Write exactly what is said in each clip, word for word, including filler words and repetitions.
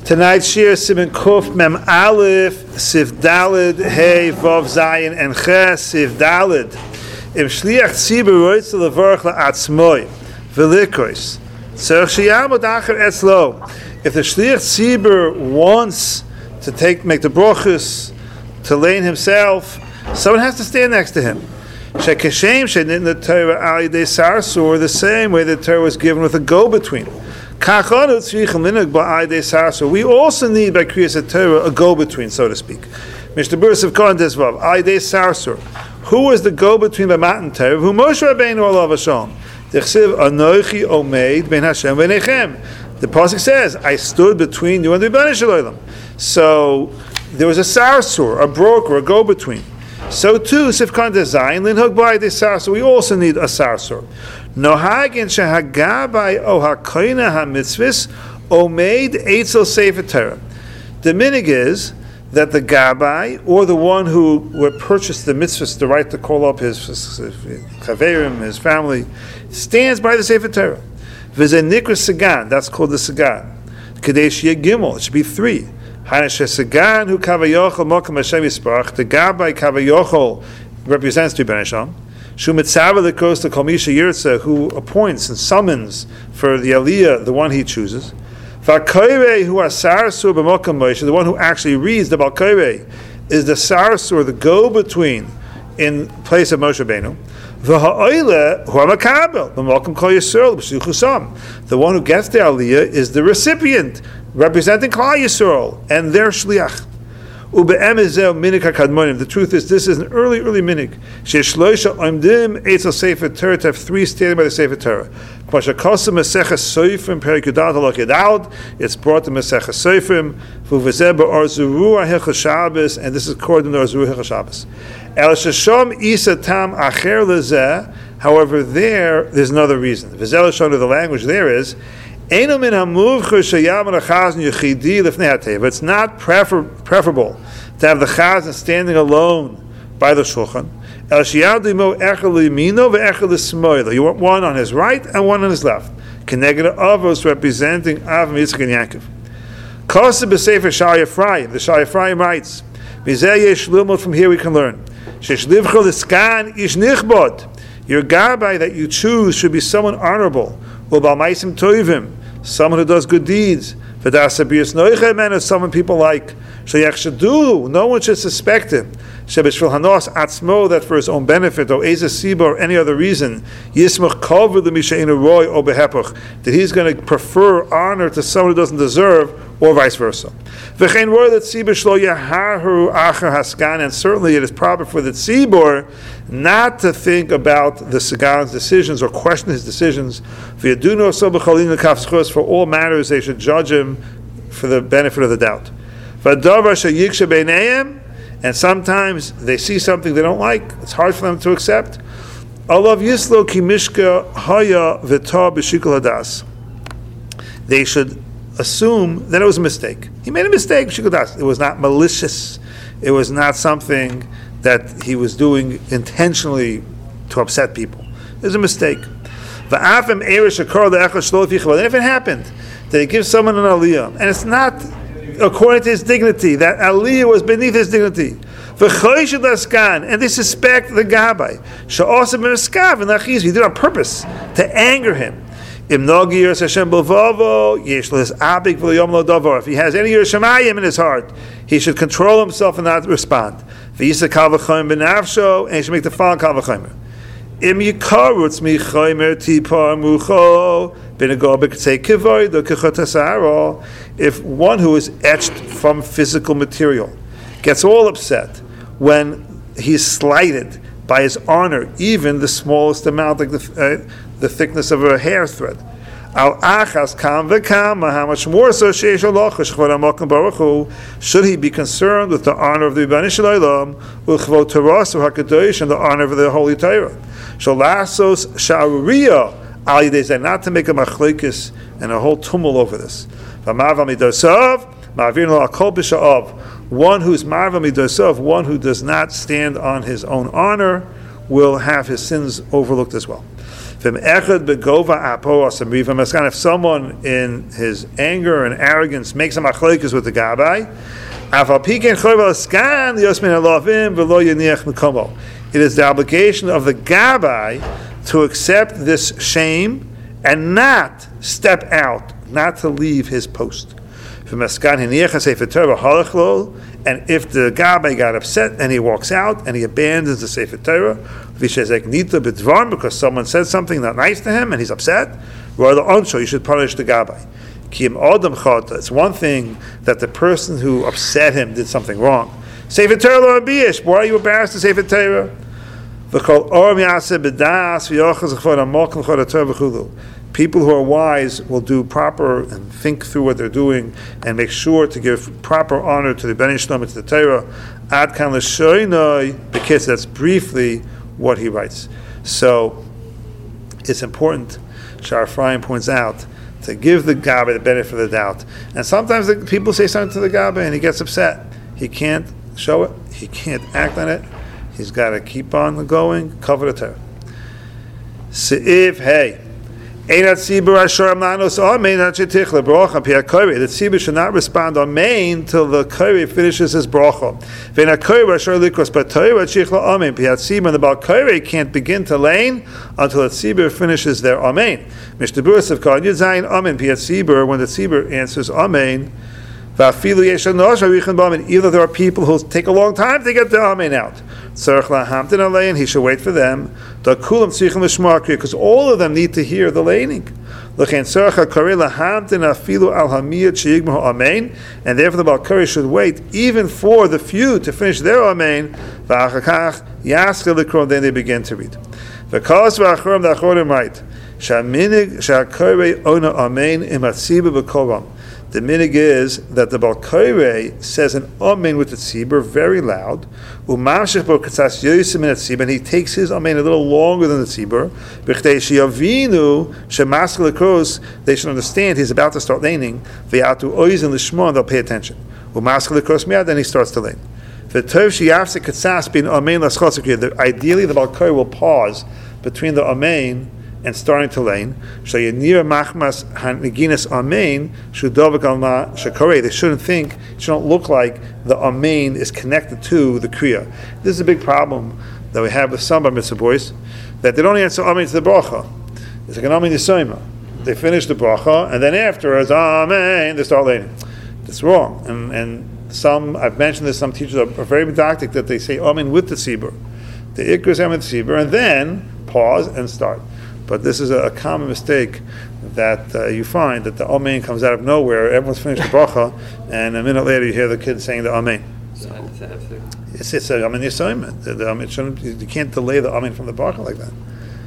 Tonight's shir Siman Kuf Mem Aleph Sif Dalid Hey Vav Zayin and Ches Sif Dalid. Im Shliach Tzibur Roitz Levarach LaAtzmoi Velikois Tzarich Sheyamod Acher Etzlo. If the Shliach Tzibur wants to take make the brachos to lane himself, someone has to stand next to him. Shekeshem Shedin the Torah Ali De Sarsur, the same way the Torah was given with a go-between. We also need by Kriyas Torah a go-between, so to speak. Mister Burus of Kohen Desvav, Aidei Sarsur. Who was the go-between by Matan Torah? Who Moshe Rabbeinu Olav Hashem. Dechsiv Anochi Omeid Ben Hashem V'nechem. The pasuk says, "I stood between you and the Rebbeinu Shalom." So there was a Sarsur, a broker, a go-between. So too, Sifkan Dezayin Linhug Ba'Aidei Sarsur. We also need a Sarsur. Nohagin shehagabai o hakoina hamitzvus omeid eitzel sefer Torah. The minig is that the gabai, or the one who would purchase the mitzvahs, the right to call up his chaverim, his family, stands by the sefer Torah. V'zeh nikra sagan, that's called the sagan. Kadesh ye gimel, it should be three. Hanashe sagan hu kavayochel mokem Hashem yisparach. The gabai kavayochel represents to Ben Hashem. Shumitzav the coast to Komisha Yirtza, who appoints and summons for the Aliyah the one he chooses. V'Koirei who are Sarsur b'Mokam Moshe, the one who actually reads the Balkoirei is the Sarsur, the go-between in place of Moshe Rabbeinu. V'Ha'oile who are Makabel b'Mokam Kol Yisrael b'Shuchusam, the one who gets the Aliyah is the recipient representing Klal Yisrael and their shliach. The truth is, this is an early, early minig. To have three standing by the Sefer Torah. It's brought to Maseches Sofrim, and this is called in the Arzuru Hilchos Shabbos. However, there, there's another reason. The language there is, it's not prefer, preferable to have the chazan standing alone by the shulchan. You want one on his right and one on his left. Keneged avos representing Av, Yitzchak, and Yaakov. Kosev b'sefer Shal Yifrayim. The Shal Yifrayim writes, from here we can learn. Your gabai that you choose should be someone honorable. Someone who does good deeds. Someone people like. No one should suspect him. That for his own benefit, or or any other reason, that he's going to prefer honor to someone who doesn't deserve, or vice versa. And certainly it is proper for the tzibor not to think about the Sagan's decisions or question his decisions. For all matters, they should judge him for the benefit of the doubt. And sometimes they see something they don't like, it's hard for them to accept. They should assume that it was a mistake. He made a mistake, it was not malicious, it was not something that he was doing intentionally to upset people. It was a mistake. And if it happened that he gives someone an aliyah, and it's not according to his dignity, that aliyah was beneath his dignity, and they suspect the gabai, he did it on purpose to anger him. If he has any Yiras Shamayim in his heart, he should control himself and not respond. And he should make the following kal v'chomer. If one who is etched from physical material gets all upset when he's slighted by his honor, even the smallest amount, like the, uh, the thickness of a hair thread, Al achas kam v'kama, how much more so sheish aloch baruch hu, should he be concerned with the honor of the Rebbeinu Shalom, u'chvod Torah hakadosh, and the honor of the Holy Torah. Shalasos sha'uriyah al yidei, not to make a machlekes and a whole tumult over this. V'marva midosav ma'avir lo akol b'sha'av. One who's marva midosav, one who does not stand on his own honor, will have his sins overlooked as well. If someone in his anger and arrogance makes a machlokes with the Gabbai, it is the obligation of the Gabbai to accept this shame and not step out, not to leave his post. And if the Gabbai got upset and he walks out and he abandons the Sefer Torah, because someone said something not nice to him and he's upset, you should punish the Gabbai. It's one thing that the person who upset him did something wrong. Sefer Torah, why are you embarrassed to Sefer Torah? People who are wise will do proper and think through what they're doing and make sure to give proper honor to the Ben Shlom and to the Torah. Ad kan l'shoynoi, because that's briefly what he writes. So it's important, Shar Ephraim points out, to give the Gabbai the benefit of the doubt. And sometimes the people say something to the Gabbai and he gets upset. He can't show it. He can't act on it. He's got to keep on going, cover the Torah. Se'iv, hey. The tzibur should not respond amen till the Koreh finishes his bracha. But the Baal Koreh can't begin to lane until the tzibur finishes their amen. When the tzibur answers amen, even there are people who take a long time to get the amen out, he should wait for them, because all of them need to hear the laning. And therefore the Baal Koreh should wait even for the few to finish their amen, then they begin to read. The The minig is that the Baal Koreh says an amen with the tzibur very loud, and he takes his amen a little longer than the tzibur. They should understand he's about to start laning. They'll pay attention. Then he starts to lane. Ideally, the Baal Koreh will pause between the amen and starting to lane. They shouldn't think, it shouldn't look like the amen is connected to the kriya. This is a big problem that we have with some bar mitzvah boys, that they don't answer amen to the bracha. It's like an amen yisayma. They finish the bracha, and then afterwards, amen, they start laning. That's wrong. And and some, I've mentioned this, some teachers are, are very didactic that they say amen with the tzibur. The ikr is amen with the tzibur, and then pause and start. But this is a, a common mistake that uh, you find, that the amen comes out of nowhere. Everyone's finished the bracha, and a minute later you hear the kid saying the amen. So it's it's a amen yisayim. The, the, it shouldn't. You can't delay the amen from the bracha like that.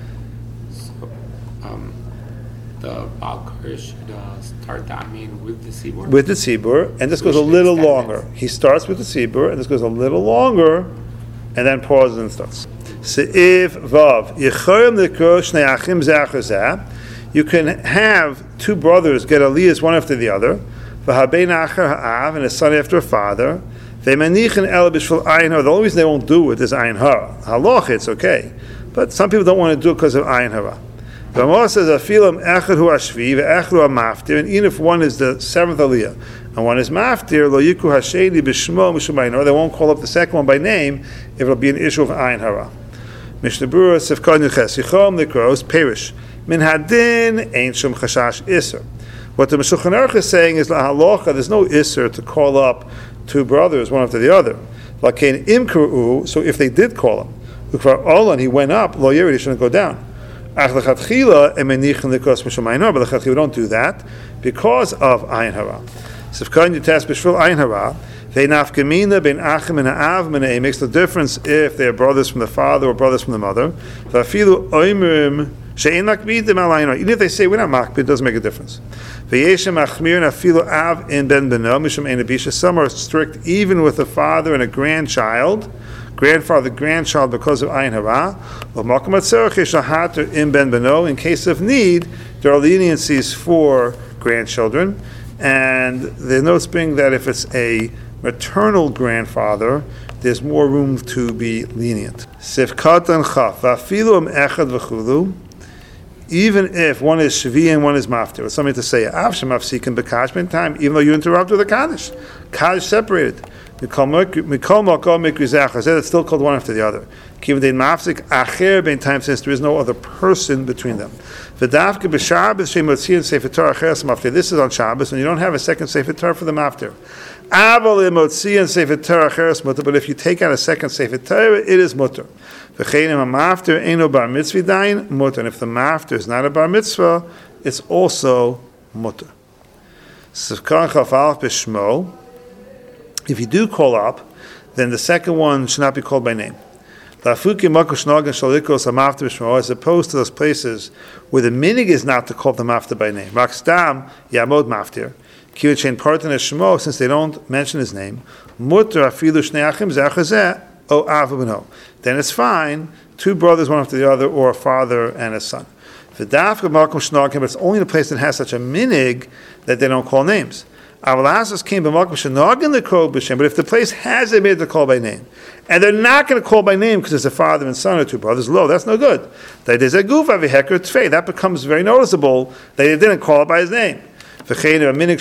So, um, the Baal Koreh should uh, start the amen with the tzibur. With the tzibur, and this goes a little longer. He starts with the tzibur, and this goes a little longer, and then pauses and starts. Se'iv vav yichorim likro shnei achim zeh achar zeh. You can have two brothers get aliyahs one after the other. V'habein achar ha'av, and a son after a father. Ve'manichin el b'shvil ayin hara. The only reason they won't do it is ayin hara. Halacha, it's okay, but some people don't want to do it because of ayin hara. The Ramah says afilam echad hu hashvi ve'echad hu ha'maftir, and even if one is the seventh aliyah and one is maftir, lo yikru hasheni b'shmo mishum ayin hara. They won't call up the second one by name if it'll be an issue of ayin hara. Mishnah Berurah Sefkon Yuches Yichom Likros Perish Min Hadin Ain't Shum Chashash Isser. What the Shulchan Aruch is saying is La Halacha, there's no Isser to call up two brothers one after the other. Lakein Imkru, so if they did call him, Ukvar Olan, he went up, Lo Yerid, he shouldn't go down. Ach Lechatchila Emenichin Likros Mishum Ayin Hara, but Lechatchila don't do that because of Ayin Hara. Sefkon Yutes B'Shvil Ayin Hara. They nafkamina ben achim and ha'av min. It makes the difference if they are brothers from the father or brothers from the mother. V'afilu oimrim she'en makbidim alayna. Even if they say we're not makbid, it doesn't make a difference. V'yeshem achmir nafilu av in ben beno mishum ein abisha. Some are strict even with a father and a grandchild, grandfather, grandchild because of ayin hara. V'makom atzerach yeshahater in ben beno. In case of need, there are leniencies for grandchildren, and the notes being that if it's a maternal grandfather, there's more room to be lenient. Sifkat and chaf, v'afilu em echad v'chulu, even if one is shvi and one is maftir. It's something to say, Av shemafsikin b'kashmin time, even though you interrupt with a kaddish. Kaddish separated. It's still called one after the other. Since there is no other person between them. This is on Shabbos, and you don't have a second Sefer Torah for the maftir. But if you take out a second Sefer Torah, it is mutter. And if the maftir is not a bar mitzvah, it's also mutter. If you do call up, then the second one should not be called by name. As opposed to those places where the minig is not to call the maftir by name. Since they don't mention his name, then it's fine, two brothers, one after the other, or a father and a son. But it's only the place that has such a minig that they don't call names. But if the place has a minig to call by name, and they're not going to call by name because it's a father and son or two brothers, lo, that's no good. That becomes very noticeable that they didn't call it by his name. If the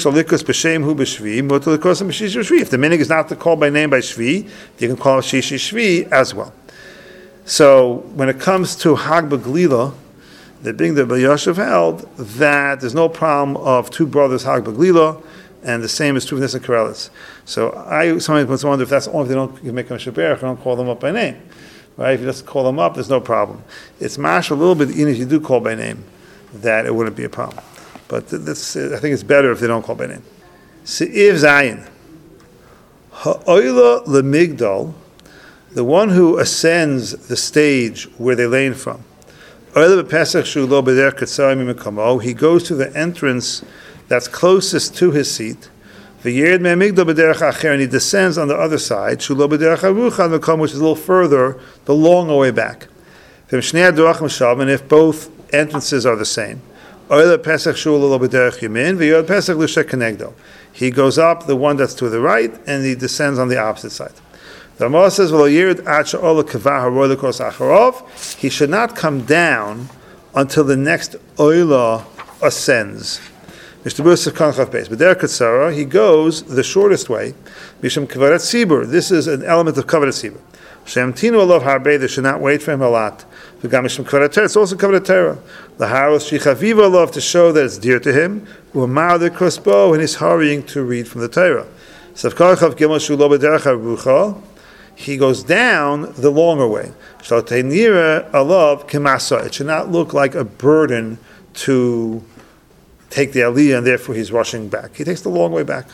minig is not to call by name by shvi, you can call it shishi shvi as well. So when it comes to Hag B'Glila, the being the Yoshev held that there's no problem of two brothers Hag B'Glila, and the same is true of Nisan Karelis. So I sometimes wonder if that's only if they don't make them a shaberach, don't call them up by name. Right? If you just call them up, there's no problem. It's mash a little bit, even if you do call by name, that it wouldn't be a problem. But this, I think it's better if they don't call by name. Se'iv Zayin. Ha'oila lemigdal, the one who ascends the stage where they lane from. Oila b'pesach shulo b'der katzar mimekamo. He goes to the entrance that's closest to his seat. V'yered me'migdal b'derech acher, and he descends on the other side. Shulo b'derech harucha mekamo, which is a little further, the long way back. And if both entrances are the same. He goes up the one that's to the right, and he descends on the opposite side. The Ramah says, he should not come down until the next oila ascends. He goes the shortest way. This is an element of kavod tzibur. They should not wait for him a lot. It's also covered Torah. The Haros Shichaviva love to show that it's dear to him. Umar the crossbow, and he's hurrying to read from the Torah. He goes down the longer way. It should not look like a burden to take the aliyah, and therefore he's rushing back. He takes the long way back.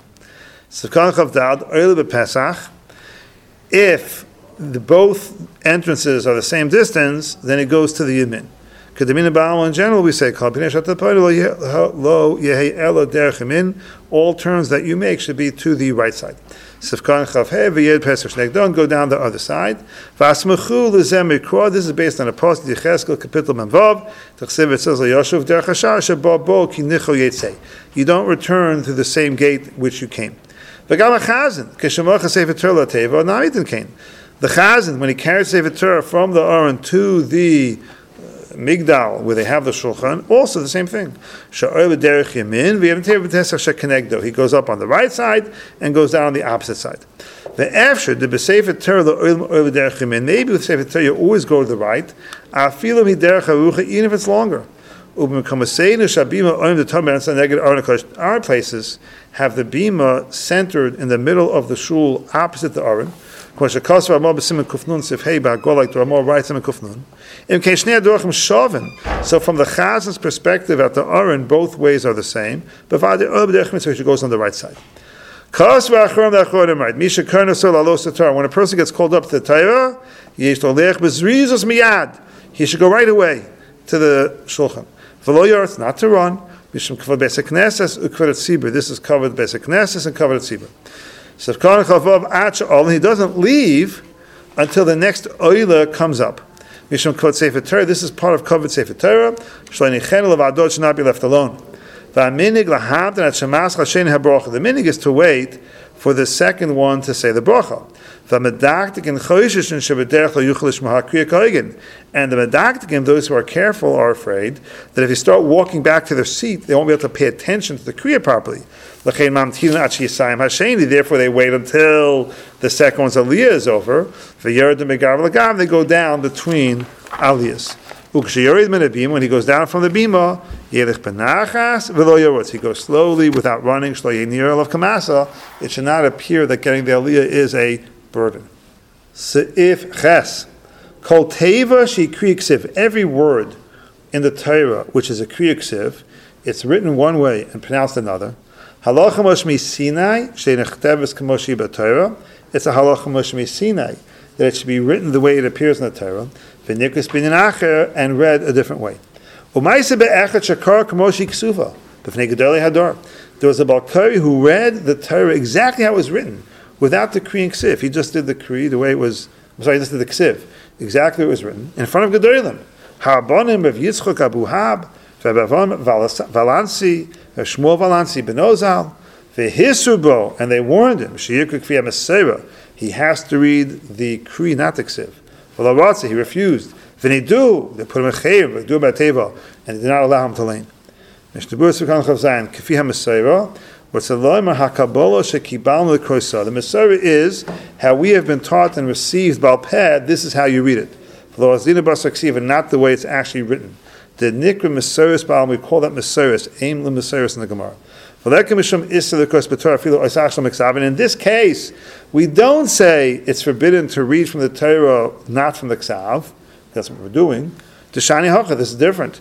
If the both entrances are the same distance, then it goes to the Yamin. Kedemina Ba'al in general, we say, all turns that you make should be to the right side. Don't go down the other side. This is based on a post, Yecheskel, Kapitel Memvav. It says, you don't return through the same gate which you came. The Chazan, when he carries Sefer Torah from the Aron to the uh, Migdal, where they have the Shulchan, also the same thing. He goes up on the right side and goes down on the opposite side. Maybe with Sefer Torah you always go to the right, even if it's longer. Our places have the bima centered in the middle of the shul opposite the Aron. So from the Chazan's perspective at the Aron, both ways are the same, but she goes on the right side. When a person gets called up to the Torah, he should go right away to the Shulchan. Not to run. This is covered Beis Knesses and covered Tzibur. So he doesn't leave until the next oila comes up. This is part of covered Sefer Torah. Should not be left alone. The minig is to wait for the second one to say the bracha. And the medaktikim, those who are careful, are afraid that if you start walking back to their seat, they won't be able to pay attention to the kriya properly. Therefore, they wait until the second one's aliyah is over. They go down between aliyahs. When he goes down from the bima, he goes slowly without running. It should not appear that getting the aliyah is a burden. Seif ches. Kol teva she kriyiksiv. Every word in the Torah, which is a kriyiksiv, it's written one way and pronounced another. Halacha moshmi Sinai, she'nechteves kamoshi b'Torah. It's a halacha moshmi Sinai, that it should be written the way it appears in the Torah. V'nikus binyan acher, and read a different way. U'maisa be'echet shakar kamoshi ksuva. B'fnei gedolei hador. There was a Balkari who read the Torah exactly how it was written, without the Kri and Ksiv. He just did the Kri the way it was, I'm sorry, he just did the Ksiv, exactly how it was written, in front of Gedolim. Ha'abonim of Yitzchok Abu Hab, V'abavam Valansi, Shmuel Valansi Benozal, V'hisrubo, and they warned him, She'yikuk Kfiyah Mesera, he has to read the Kri, not the Ksiv. V'laratzi, he refused. V'nidu, they put him in Chayiv, they do about Teva, and they did not allow him to lean. Mishnah Berurah Sivkan Chav Zayin, Kfiyah Mesera, what's the loimer hakabola shekibalnu l'krosa? The Mesorah is how we have been taught and received balpeh. This is how you read it. And not the way it's actually written. The nikra Mesorahs bal, we call that Mesorahs, aim the Mesorahs in the Gemara. And in this case, we don't say it's forbidden to read from the Torah, not from the Ksav. That's what we're doing. This is different.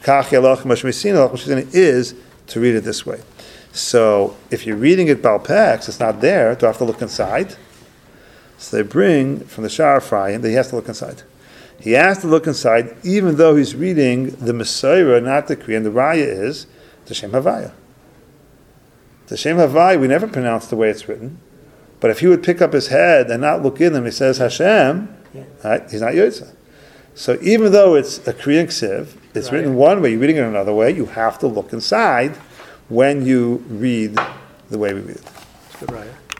Is to read it this way. So if you're reading it balpex, it's not there. Do I have to look inside? So they bring from the Sha'ar Ephraim that he has to look inside. He has to look inside, even though he's reading the Mesorah, not the Kriya. And the Raya is the Shem Havaya. The Shem Havaya we never pronounce the way it's written. But if he would pick up his head and not look in them, he says Hashem. Yeah. Right? He's not Yotza. So even though it's a Kriya Ksiv, it's right. Written one way. You're reading it another way. You have to look inside when you read the way we read it. It's good, right?